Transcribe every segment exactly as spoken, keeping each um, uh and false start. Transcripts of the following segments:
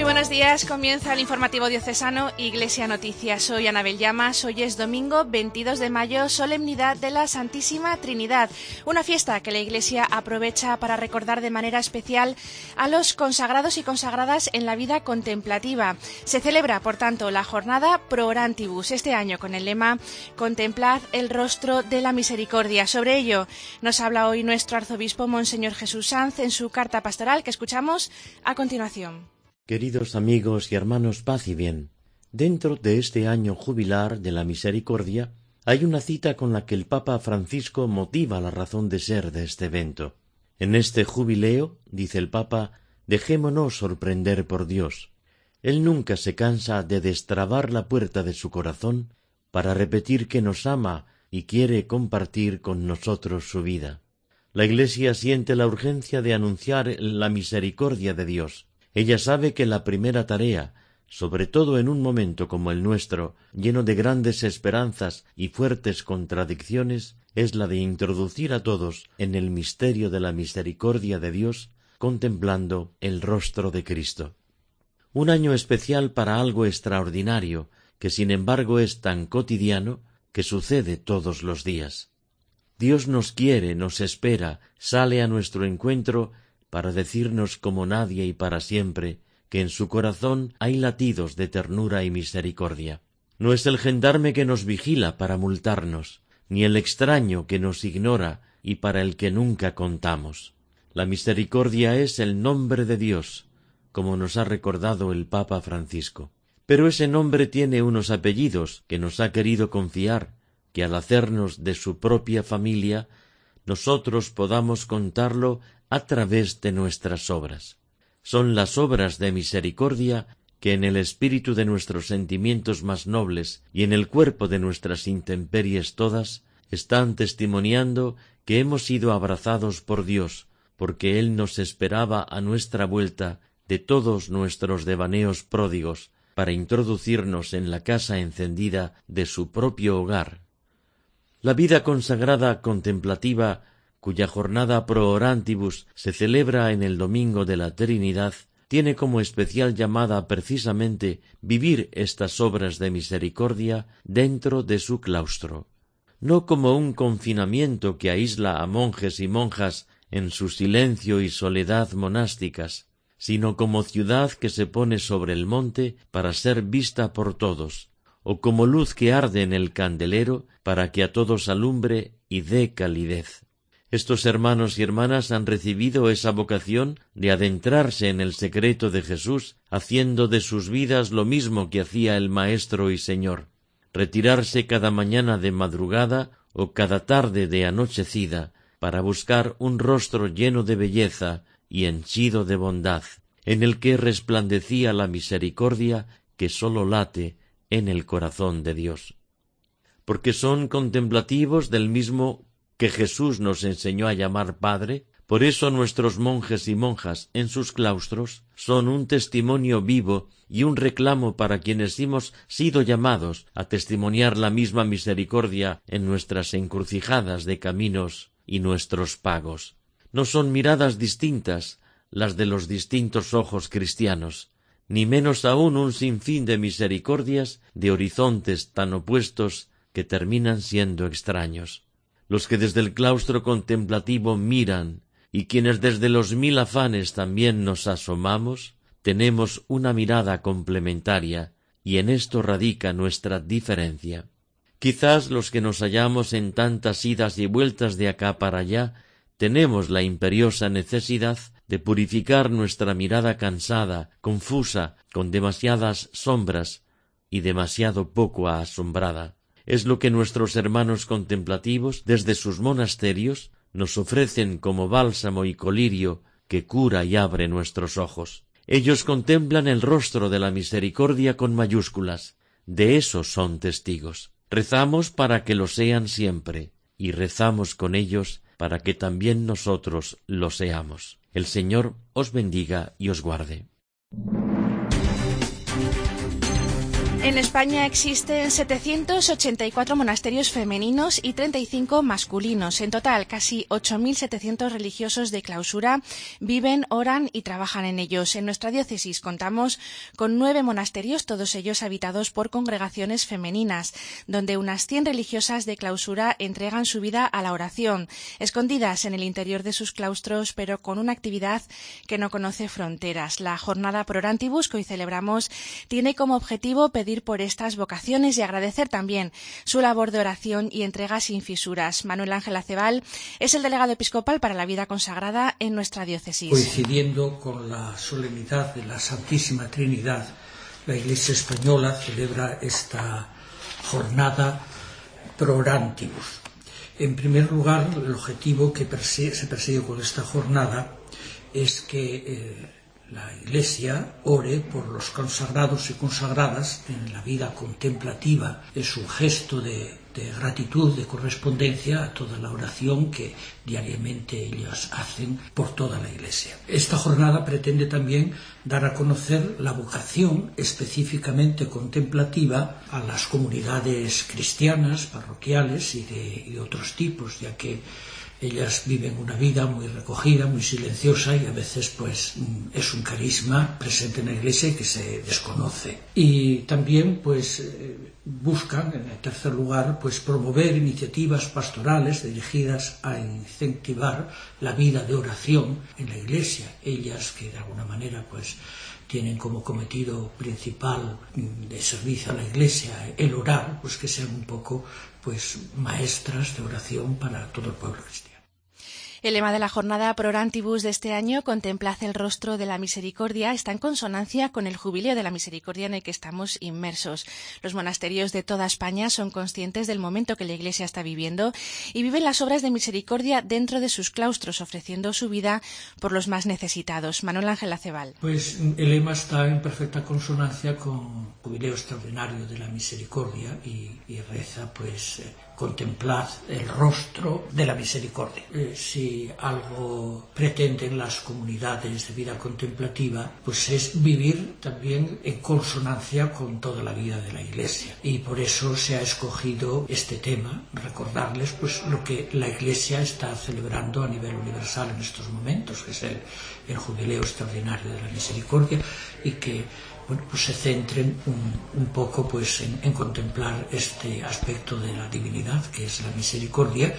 buenos días, comienza el informativo diocesano Iglesia Noticias. Soy Anabel Llamas, hoy es domingo veintidós de mayo, solemnidad de la Santísima Trinidad, una fiesta que la Iglesia aprovecha para recordar de manera especial a los consagrados y consagradas en la vida contemplativa. Se celebra, por tanto, la jornada Pro Orantibus, este año con el lema Contemplad el rostro de la misericordia. Sobre ello nos habla hoy nuestro arzobispo Monseñor Jesús Sanz en su carta pastoral que escuchamos a continuación. Queridos amigos y hermanos, paz y bien. Dentro de este año jubilar de la misericordia hay una cita con la que el Papa Francisco motiva la razón de ser de este evento. En este jubileo, dice el Papa, dejémonos sorprender por Dios. Él nunca se cansa de destrabar la puerta de su corazón para repetir que nos ama y quiere compartir con nosotros su vida. La Iglesia siente la urgencia de anunciar la misericordia de Dios. Ella sabe que la primera tarea, sobre todo en un momento como el nuestro, lleno de grandes esperanzas y fuertes contradicciones, es la de introducir a todos en el misterio de la misericordia de Dios, contemplando el rostro de Cristo. Un año especial para algo extraordinario, que sin embargo es tan cotidiano, que sucede todos los días. Dios nos quiere, nos espera, sale a nuestro encuentro para decirnos como nadie y para siempre que en su corazón hay latidos de ternura y misericordia. No es el gendarme que nos vigila para multarnos, ni el extraño que nos ignora y para el que nunca contamos. La misericordia es el nombre de Dios, como nos ha recordado el Papa Francisco. Pero ese nombre tiene unos apellidos que nos ha querido confiar, que al hacernos de su propia familia, nosotros podamos contarlo a través de nuestras obras. Son las obras de misericordia que en el espíritu de nuestros sentimientos más nobles y en el cuerpo de nuestras intemperies todas están testimoniando que hemos sido abrazados por Dios, porque Él nos esperaba a nuestra vuelta de todos nuestros devaneos pródigos para introducirnos en la casa encendida de su propio hogar. La vida consagrada contemplativa, cuya jornada Pro Orantibus se celebra en el Domingo de la Trinidad, tiene como especial llamada precisamente vivir estas obras de misericordia dentro de su claustro, no como un confinamiento que aísla a monjes y monjas en su silencio y soledad monásticas, sino como ciudad que se pone sobre el monte para ser vista por todos, o como luz que arde en el candelero para que a todos alumbre y dé calidez. Estos hermanos y hermanas han recibido esa vocación de adentrarse en el secreto de Jesús, haciendo de sus vidas lo mismo que hacía el Maestro y Señor, retirarse cada mañana de madrugada o cada tarde de anochecida para buscar un rostro lleno de belleza y henchido de bondad, en el que resplandecía la misericordia que sólo late en el corazón de Dios. Porque son contemplativos del mismo que Jesús nos enseñó a llamar Padre, por eso nuestros monjes y monjas en sus claustros son un testimonio vivo y un reclamo para quienes hemos sido llamados a testimoniar la misma misericordia en nuestras encrucijadas de caminos y nuestros pagos. No son miradas distintas las de los distintos ojos cristianos, ni menos aún un sinfín de misericordias de horizontes tan opuestos que terminan siendo extraños. Los que desde el claustro contemplativo miran y quienes desde los mil afanes también nos asomamos, tenemos una mirada complementaria y en esto radica nuestra diferencia. Quizás los que nos hallamos en tantas idas y vueltas de acá para allá, tenemos la imperiosa necesidad de purificar nuestra mirada cansada, confusa, con demasiadas sombras y demasiado poco asombrada. Es lo que nuestros hermanos contemplativos, desde sus monasterios, nos ofrecen como bálsamo y colirio que cura y abre nuestros ojos. Ellos contemplan el rostro de la misericordia con mayúsculas. De eso son testigos. Rezamos para que lo sean siempre, y rezamos con ellos para que también nosotros lo seamos. El Señor os bendiga y os guarde. En España existen setecientos ochenta y cuatro monasterios femeninos y treinta y cinco masculinos. En total, casi ocho mil setecientos religiosos de clausura viven, oran y trabajan en ellos. En nuestra diócesis contamos con nueve monasterios, todos ellos habitados por congregaciones femeninas, donde unas cien religiosas de clausura entregan su vida a la oración, escondidas en el interior de sus claustros, pero con una actividad que no conoce fronteras. La jornada Pro Orantibus que hoy celebramos tiene como objetivo pedir por estas vocaciones y agradecer también su labor de oración y entrega sin fisuras. Manuel Ángel Acebal es el delegado episcopal para la vida consagrada en nuestra diócesis. Coincidiendo con la solemnidad de la Santísima Trinidad, la Iglesia española celebra esta jornada Pro Orantibus. En primer lugar, el objetivo que persigue, se persigue con esta jornada es que eh, la Iglesia ore por los consagrados y consagradas en la vida contemplativa. Es un gesto de, de gratitud, de correspondencia a toda la oración que diariamente ellos hacen por toda la Iglesia. Esta jornada pretende también dar a conocer la vocación específicamente contemplativa a las comunidades cristianas, parroquiales y de y otros tipos, ya que ellas viven una vida muy recogida, muy silenciosa y a veces pues es un carisma presente en la Iglesia y que se desconoce. Y también pues buscan, en tercer lugar, pues promover iniciativas pastorales dirigidas a incentivar la vida de oración en la Iglesia. Ellas que de alguna manera pues tienen como cometido principal de servicio a la Iglesia el orar, pues que sean un poco pues maestras de oración para todo el pueblo cristiano. El lema de la jornada Pro Orantibus de este año, Contemplad el rostro de la misericordia, está en consonancia con el jubileo de la misericordia en el que estamos inmersos. Los monasterios de toda España son conscientes del momento que la Iglesia está viviendo y viven las obras de misericordia dentro de sus claustros, ofreciendo su vida por los más necesitados. Manuel Ángel Acebal. Pues el lema está en perfecta consonancia con el jubileo extraordinario de la misericordia y, y reza pues eh, contemplad el rostro de la misericordia. Eh, si algo pretenden las comunidades de vida contemplativa, pues es vivir también en consonancia con toda la vida de la Iglesia. Y por eso se ha escogido este tema, recordarles pues lo que la Iglesia está celebrando a nivel universal en estos momentos, que es el, el jubileo extraordinario de la misericordia, y que bueno, pues se centren un, un poco pues en, en contemplar este aspecto de la divinidad que es la misericordia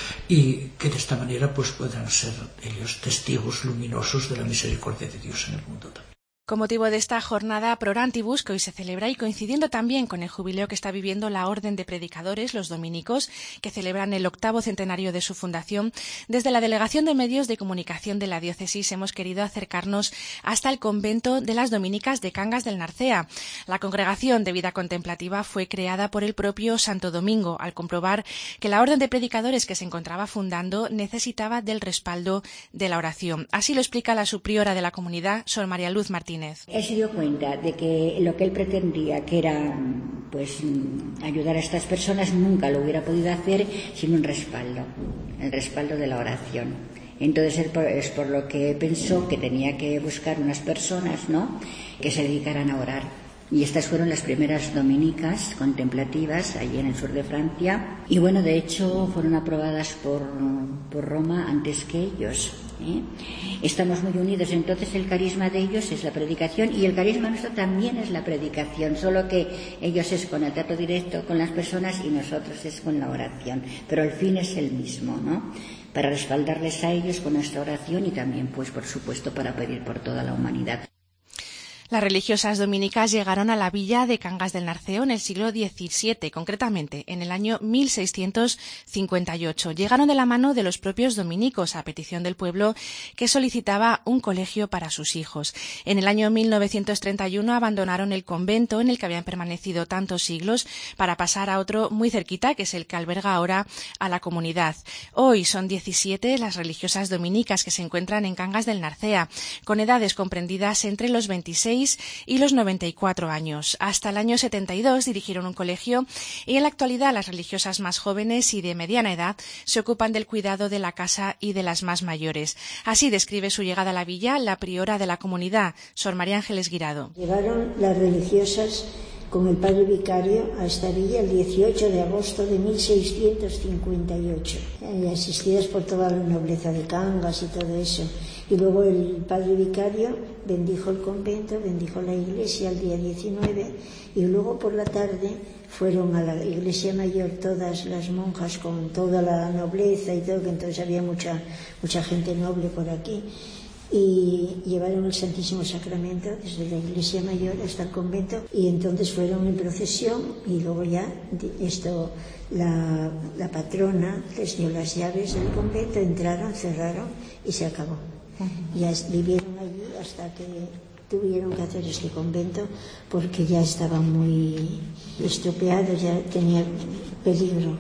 y que de esta manera pues puedan ser ellos testigos luminosos de la misericordia de Dios en el mundo también. Con motivo de esta jornada Pro Orantibus que hoy se celebra y coincidiendo también con el jubileo que está viviendo la Orden de Predicadores, los dominicos, que celebran el octavo centenario de su fundación, desde la Delegación de Medios de Comunicación de la Diócesis hemos querido acercarnos hasta el convento de las Dominicas de Cangas del Narcea. La congregación de vida contemplativa fue creada por el propio Santo Domingo, al comprobar que la Orden de Predicadores que se encontraba fundando necesitaba del respaldo de la oración. Así lo explica la subpriora de la comunidad, Sor María Luz Martínez. Él se dio cuenta de que lo que él pretendía, que era pues ayudar a estas personas, nunca lo hubiera podido hacer sin un respaldo, el respaldo de la oración. Entonces él es por lo que pensó que tenía que buscar unas personas, ¿no?, que se dedicaran a orar. Y estas fueron las primeras dominicas contemplativas allí en el sur de Francia. Y bueno, de hecho fueron aprobadas por, por Roma antes que ellos. ¿eh? Estamos muy unidos, entonces el carisma de ellos es la predicación y el carisma nuestro también es la predicación, solo que ellos es con el trato directo con las personas y nosotros es con la oración. Pero el fin es el mismo, ¿no?, para respaldarles a ellos con nuestra oración y también, pues por supuesto, para pedir por toda la humanidad. Las religiosas dominicas llegaron a la villa de Cangas del Narceo en el siglo diecisiete, concretamente en el año mil seiscientos cincuenta y ocho. Llegaron de la mano de los propios dominicos a petición del pueblo que solicitaba un colegio para sus hijos. En el año mil novecientos treinta y uno abandonaron el convento en el que habían permanecido tantos siglos para pasar a otro muy cerquita, que es el que alberga ahora a la comunidad. Hoy son diecisiete las religiosas dominicas que se encuentran en Cangas del Narcea, con edades comprendidas entre los veintiséis y los noventa y cuatro años. Hasta el año setenta y dos dirigieron un colegio y en la actualidad las religiosas más jóvenes y de mediana edad se ocupan del cuidado de la casa y de las más mayores. Así describe su llegada a la villa la priora de la comunidad, Sor María Ángeles Guirado. Llegaron las religiosas con el padre vicario a esta villa el dieciocho de agosto de mil seiscientos cincuenta y ocho, eh, asistidas por toda la nobleza de Cangas y todo eso. Y luego el padre vicario bendijo el convento, bendijo la iglesia el día diecinueve, y luego por la tarde fueron a la iglesia mayor todas las monjas con toda la nobleza y todo, que entonces había mucha, mucha gente noble por aquí, y llevaron el Santísimo Sacramento desde la iglesia mayor hasta el convento, y entonces fueron en procesión, y luego ya esto la, la patrona les dio las llaves del convento, entraron, cerraron y se acabó. Ya vivieron allí hasta que tuvieron que hacer este convento, porque ya estaba muy estropeado, ya tenía peligro.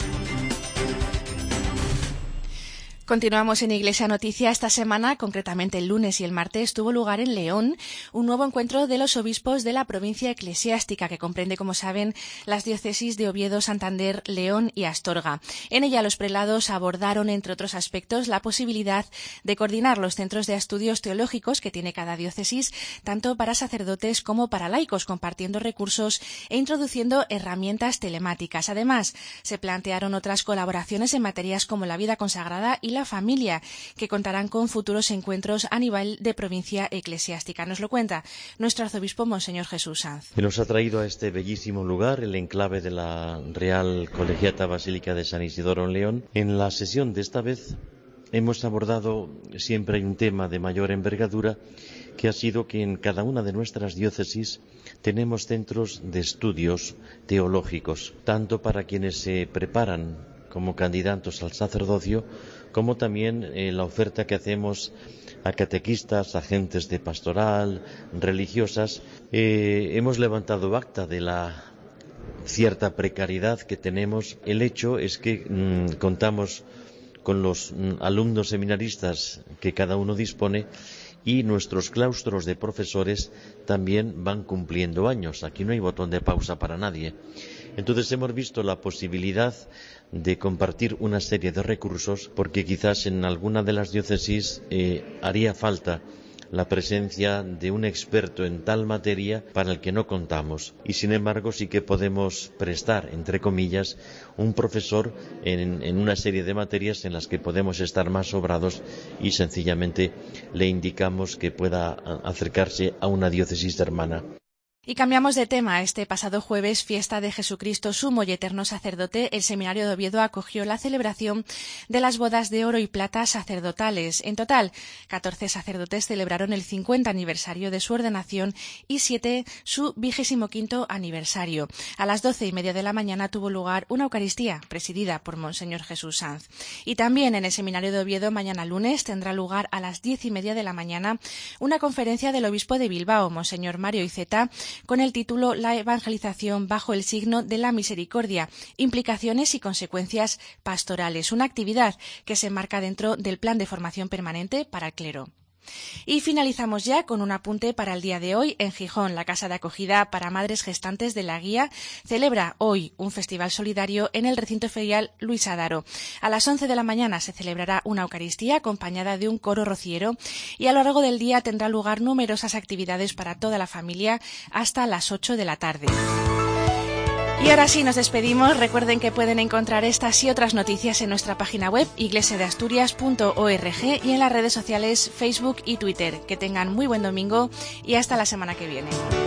Continuamos en Iglesia Noticia. Esta semana, concretamente el lunes y el martes, tuvo lugar en León un nuevo encuentro de los obispos de la provincia eclesiástica, que comprende, como saben, las diócesis de Oviedo, Santander, León y Astorga. En ella los prelados abordaron, entre otros aspectos, la posibilidad de coordinar los centros de estudios teológicos que tiene cada diócesis, tanto para sacerdotes como para laicos, compartiendo recursos e introduciendo herramientas telemáticas. Además, se plantearon otras colaboraciones en materias como la vida consagrada y la familia, que contarán con futuros encuentros a nivel de provincia eclesiástica. Nos lo cuenta nuestro arzobispo, Monseñor Jesús Sanz. Que nos ha traído a este bellísimo lugar, el enclave de la Real Colegiata Basílica de San Isidoro en León. En la sesión de esta vez hemos abordado, siempre hay un tema de mayor envergadura, que ha sido que en cada una de nuestras diócesis tenemos centros de estudios teológicos, tanto para quienes se preparan como candidatos al sacerdocio, como también eh, la oferta que hacemos a catequistas, agentes de pastoral, religiosas. Eh, hemos levantado acta de la cierta precariedad que tenemos. El hecho es que mmm, contamos con los mmm, alumnos seminaristas que cada uno dispone, y nuestros claustros de profesores también van cumpliendo años. Aquí no hay botón de pausa para nadie. Entonces hemos visto la posibilidad de compartir una serie de recursos, porque quizás en alguna de las diócesis eh, haría falta la presencia de un experto en tal materia para el que no contamos, y sin embargo sí que podemos prestar, entre comillas, un profesor en, en una serie de materias en las que podemos estar más sobrados, y sencillamente le indicamos que pueda acercarse a una diócesis hermana. Y cambiamos de tema. Este pasado jueves, fiesta de Jesucristo, sumo y eterno sacerdote, el Seminario de Oviedo acogió la celebración de las bodas de oro y plata sacerdotales. En total, catorce sacerdotes celebraron el cincuenta aniversario de su ordenación y siete su vigésimo quinto aniversario. A las doce y media de la mañana tuvo lugar una Eucaristía presidida por Monseñor Jesús Sanz. Y también en el Seminario de Oviedo, mañana lunes, tendrá lugar a las diez y media de la mañana una conferencia del obispo de Bilbao, Monseñor Mario Iceta, con el título La evangelización bajo el signo de la misericordia, implicaciones y consecuencias pastorales, una actividad que se enmarca dentro del plan de formación permanente para el clero. Y finalizamos ya con un apunte para el día de hoy. En Gijón, la Casa de Acogida para Madres Gestantes de la Guía celebra hoy un festival solidario en el recinto ferial Luis Adaro. A las once de la mañana se celebrará una Eucaristía acompañada de un coro rociero, y a lo largo del día tendrá lugar numerosas actividades para toda la familia hasta las ocho de la tarde. Y ahora sí, nos despedimos. Recuerden que pueden encontrar estas y otras noticias en nuestra página web iglesia de asturias punto org y en las redes sociales Facebook y Twitter. Que tengan muy buen domingo y hasta la semana que viene.